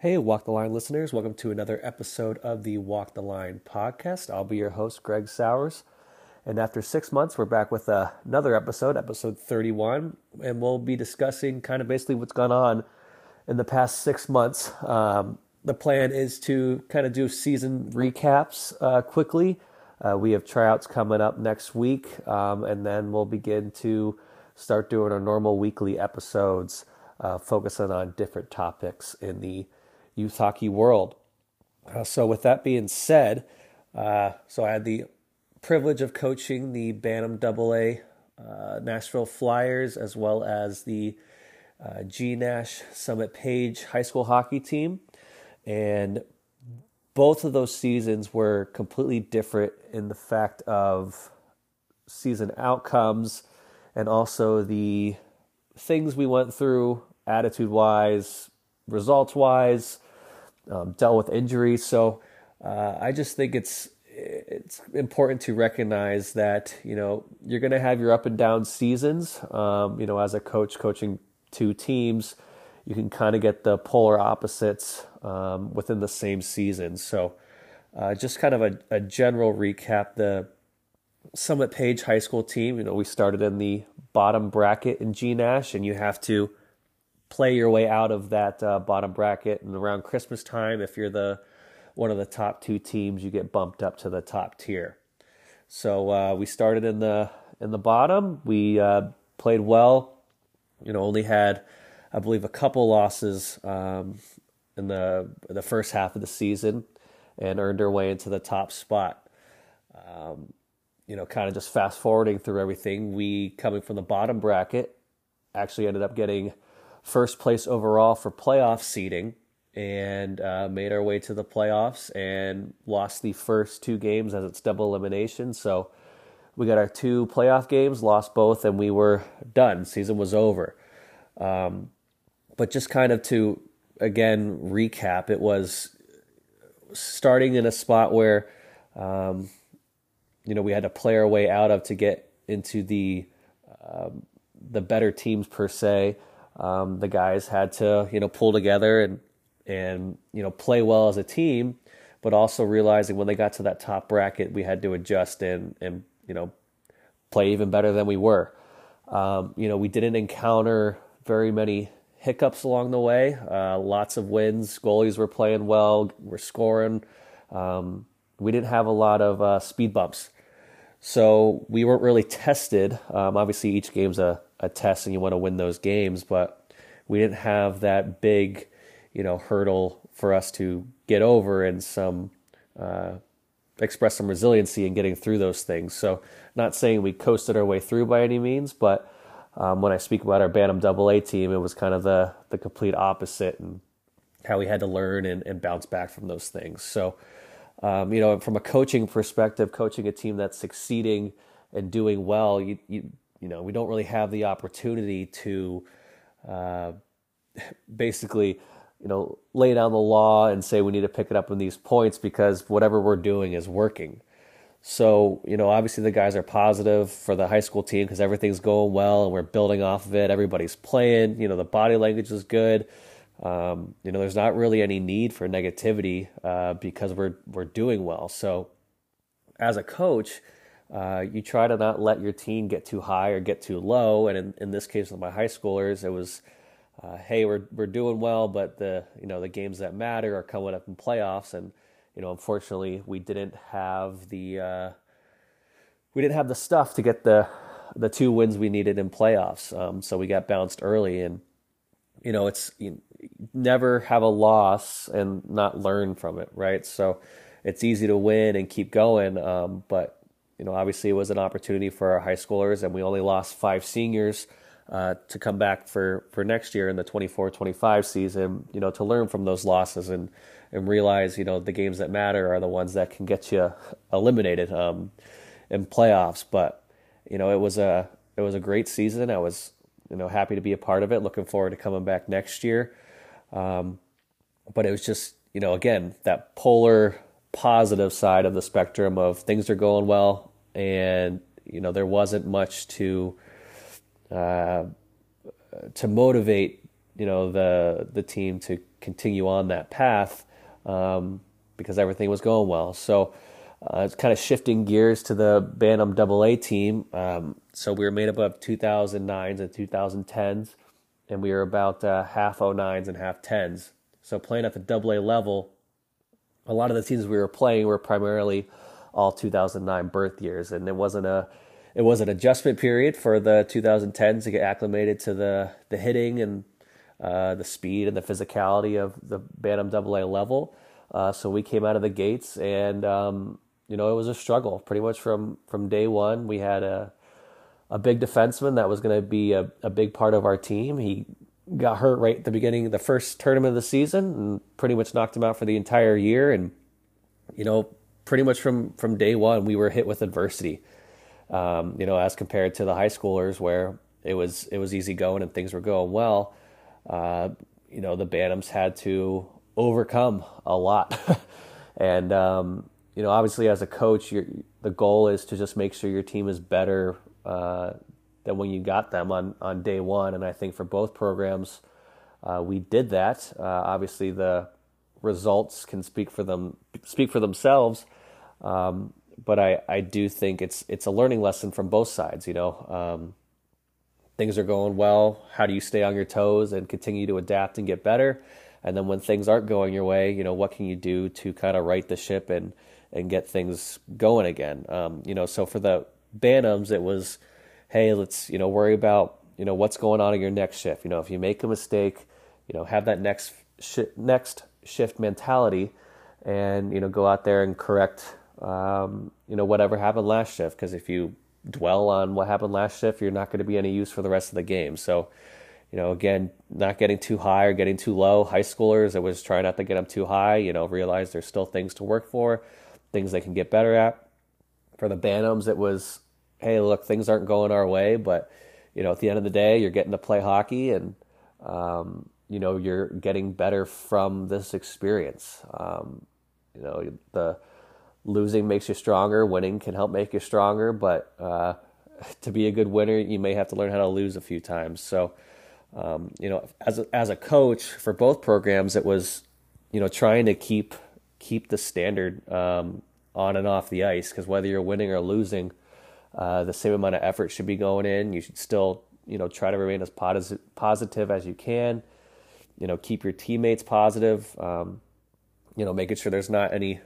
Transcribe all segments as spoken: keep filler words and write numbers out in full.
Hey, Walk the Line listeners, welcome to another episode of the Walk the Line podcast. I'll be your host, Greg Sowers. And after six months, we're back with uh, another episode, episode thirty-one, and we'll be discussing kind of basically what's gone on in the past six months. Um, the plan is to kind of do season recaps uh, quickly. Uh, we have tryouts coming up next week, um, and then we'll begin to start doing our normal weekly episodes, uh, focusing on different topics in the youth hockey world. Uh, so with that being said, uh, so I had the privilege of coaching the Bantam Double A uh, Nashville Flyers as well as the uh, G Nash Summit Page high school hockey team. And both of those seasons were completely different in the fact of season outcomes and also the things we went through attitude-wise, results-wise, um, dealt with injuries. So uh, I just think it's it's important to recognize that, you know, you're going to have your up and down seasons. Um, you know, as a coach coaching two teams, you can kind of get the polar opposites um, within the same season. So uh, just kind of a, a general recap. The Summit Page high school team, you know, we started in the bottom bracket in G Nash, and you have to play your way out of that uh, bottom bracket. And around Christmas time, if you're the one of the top two teams, you get bumped up to the top tier. So uh, we started in the in the bottom. We uh, played well. You know, only had, I believe, a couple losses um, in the the first half of the season, and earned our way into the top spot. Um, you know, kind of just fast forwarding through everything, we, coming from the bottom bracket, actually ended up getting first place overall for playoff seeding, and uh, made our way to the playoffs and lost the first two games as it's double elimination. So we got our two playoff games, lost both, and we were done. Season was over. Um, but just kind of to, again, recap, it was starting in a spot where, um, you know, we had to play our way out of to get into the um, the better teams per se. Um, the guys had to, you know, pull together and and, you know, play well as a team, but also realizing when they got to that top bracket, we had to adjust and, and you know, play even better than we were. Um, you know, we didn't encounter very many hiccups along the way. Uh, lots of wins. Goalies were playing well. We're scoring. Um, we didn't have a lot of uh, speed bumps. So we weren't really tested. Um, obviously, each game's a, a test and you want to win those games, but we didn't have that big, you know, hurdle for us to get over and some uh, express some resiliency in getting through those things. So not saying we coasted our way through by any means, but um, when I speak about our Bantam Double A team, it was kind of the, the complete opposite and how we had to learn and, and bounce back from those things. So, um, you know, from a coaching perspective, coaching a team that's succeeding and doing well, you, you, you know, we don't really have the opportunity to uh, basically, you know, lay down the law and say we need to pick it up in these points because whatever we're doing is working. So, you know, obviously the guys are positive for the high school team because everything's going well and we're building off of it. Everybody's playing, you know, the body language is good. Um, you know, there's not really any need for negativity uh, because we're we're doing well. So as a coach, uh, you try to not let your team get too high or get too low. And in, in this case with my high schoolers, it was, Uh, hey, we're we're doing well, but the you know the games that matter are coming up in playoffs, and you know unfortunately we didn't have the uh, we didn't have the stuff to get the the two wins we needed in playoffs. Um, so we got bounced early, and you know it's you never have a loss and not learn from it, right? So it's easy to win and keep going, um, but you know obviously it was an opportunity for our high schoolers, and we only lost five seniors. Uh, to come back for, for next year in the twenty-four twenty-five season, you know, to learn from those losses and, and realize, you know, the games that matter are the ones that can get you eliminated um, in playoffs. But, you know, it was a it was a great season. I was, you know, happy to be a part of it. Looking forward to coming back next year. Um, but it was just, you know, again, that polar positive side of the spectrum of things are going well, and you know, there wasn't much to. Uh, to motivate you know, the the team to continue on that path um, because everything was going well. So uh, it's kind of shifting gears to the Bantam Double A team. Um, so we were made up of two thousand nines and two thousand tens, and we were about uh, half oh nines and half tens. So playing at the Double A level, a lot of the teams we were playing were primarily all two thousand nine birth years, and it wasn't a it was an adjustment period for the two thousand tens to get acclimated to the the hitting and uh, the speed and the physicality of the Bantam Double A level. Uh, so we came out of the gates, and um, you know, it was a struggle pretty much from from day one. We had a a big defenseman that was going to be a, a big part of our team. He got hurt right at the beginning of the first tournament of the season and pretty much knocked him out for the entire year. And you know, pretty much from from day one, we were hit with adversity. Um, you know, as compared to the high schoolers where it was it was easy going and things were going well. Uh, you know, the Bantams had to overcome a lot. And, um, you know, obviously as a coach, you're, the goal is to just make sure your team is better uh, than when you got them on, on day one. And I think for both programs, uh, we did that. Uh, obviously the results can speak for them, speak for themselves. Um, but I, I do think it's, it's a learning lesson from both sides, you know. Um, Things are going well. How do you stay on your toes and continue to adapt and get better? And then when things aren't going your way, you know, what can you do to kind of right the ship and and get things going again? Um, you know, so for the Bantams, it was, hey, let's, you know, worry about, you know, what's going on in your next shift. You know, if you make a mistake, you know, have that next sh- next shift mentality, and you know, go out there and correct, um, you know, whatever happened last shift. Because if you dwell on what happened last shift, you're not going to be any use for the rest of the game. So, you know, again, not getting too high or getting too low. High schoolers, it was trying not to get them too high, you know, realize there's still things to work for, things they can get better at. For the Bantams, it was, hey, look, things aren't going our way, but, you know, at the end of the day, you're getting to play hockey, and, um, you know, you're getting better from this experience. Um, you know, the losing makes you stronger. Winning can help make you stronger. But uh, to be a good winner, you may have to learn how to lose a few times. So, um, you know, as a, as a coach for both programs, it was, you know, trying to keep keep the standard um, on and off the ice. Because whether you're winning or losing, uh, the same amount of effort should be going in. You should still, you know, try to remain as posi- positive as you can. You know, keep your teammates positive. Um, you know, making sure there's not any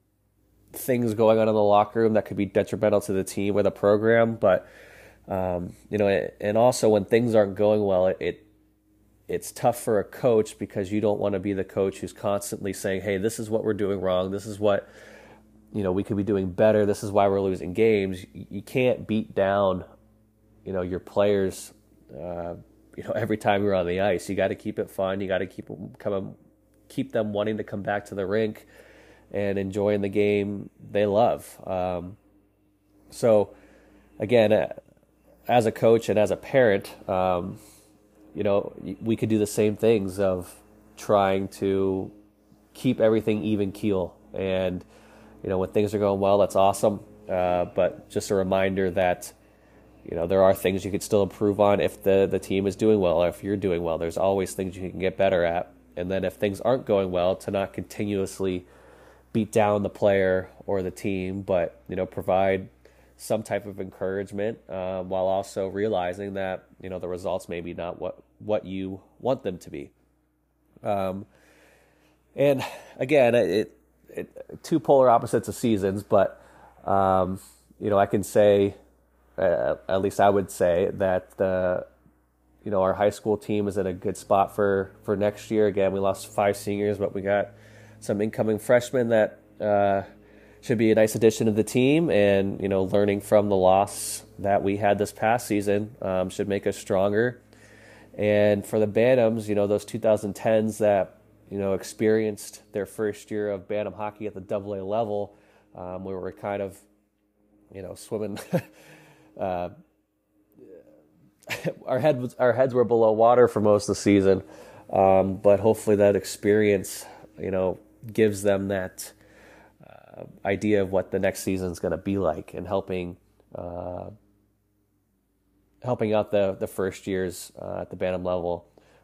things going on in the locker room that could be detrimental to the team or the program. But, um, you know, and also when things aren't going well, it, it it's tough for a coach, because you don't want to be the coach who's constantly saying, hey, this is what we're doing wrong. This is what, you know, we could be doing better. This is why we're losing games. You can't beat down, you know, your players, uh, you know, every time you're on the ice. You got to keep it fun. You got to keep them, come, keep them wanting to come back to the rink and enjoying the game they love. Um, so, again, uh, as a coach and as a parent, um, you know, we could do the same things of trying to keep everything even keel. And, you know, when things are going well, that's awesome. Uh, but just a reminder that, you know, there are things you could still improve on if the, the team is doing well, or if you're doing well. There's always things you can get better at. And then if things aren't going well, to not continuously beat down the player or the team, but, you know, provide some type of encouragement, uh, while also realizing that, you know, the results may be not what, what you want them to be. Um, and again, it, it, two polar opposites of seasons, but, um, you know, I can say, uh, at least I would say that the, you know, our high school team is in a good spot for, for next year. Again, we lost five seniors, but we got some incoming freshmen that uh, should be a nice addition to the team. And, you know, learning from the loss that we had this past season um, should make us stronger. And for the Bantams, you know, those two thousand tens that, you know, experienced their first year of Bantam hockey at the Double A level, um, we were kind of, you know, swimming. uh, our head was, our heads were below water for most of the season, um, but hopefully that experience, you know, gives them that uh, idea of what the next season is going to be like, and helping uh, helping out the the first years uh, at the Bantam level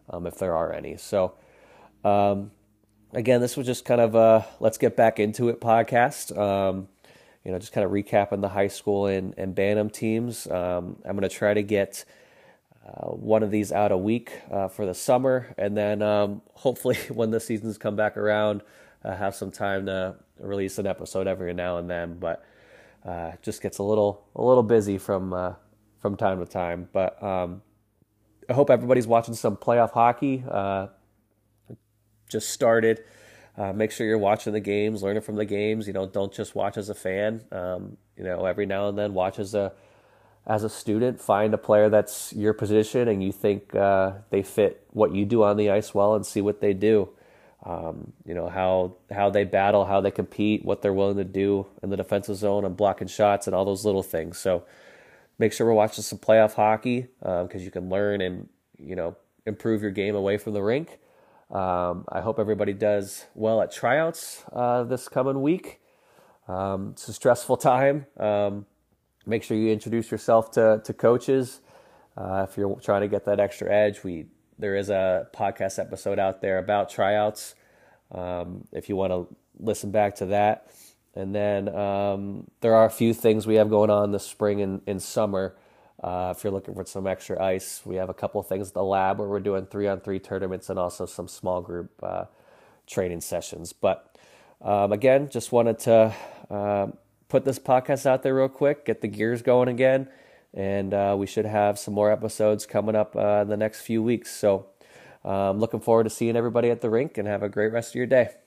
um, if there are any. So, um, again, this was just kind of a let's get back into it podcast. Um, you know, just kind of recapping the high school and, and Bantam teams. Um, I'm going to try to get uh, one of these out a week uh, for the summer, and then um, hopefully when the seasons come back around, uh, have some time to release an episode every now and then. But uh, it just gets a little a little busy from uh, from time to time. But um, I hope everybody's watching some playoff hockey. Uh, just started. Uh, make sure you're watching the games, learning from the games. You know, don't just watch as a fan. Um, you know, every now and then watch as a as a student. Find a player that's your position and you think uh, they fit what you do on the ice well, and see what they do. Um, you know, how how they battle, how they compete, what they're willing to do in the defensive zone and blocking shots and all those little things. So make sure we're watching some playoff hockey because um, you can learn and, you know, improve your game away from the rink. Um, I hope everybody does well at tryouts uh, this coming week. Um, it's a stressful time. Um, make sure you introduce yourself to to coaches uh, if you're trying to get that extra edge. We there is a podcast episode out there about tryouts. Um, if you want to listen back to that, and then um, there are a few things we have going on this spring and, and summer. Uh, if you're looking for some extra ice, we have a couple of things at the lab where we're doing three-on-three tournaments and also some small group uh, training sessions. But um, again, just wanted to uh, put this podcast out there real quick, get the gears going again, and uh, we should have some more episodes coming up uh, in the next few weeks. So I'm um, looking forward to seeing everybody at the rink, and have a great rest of your day.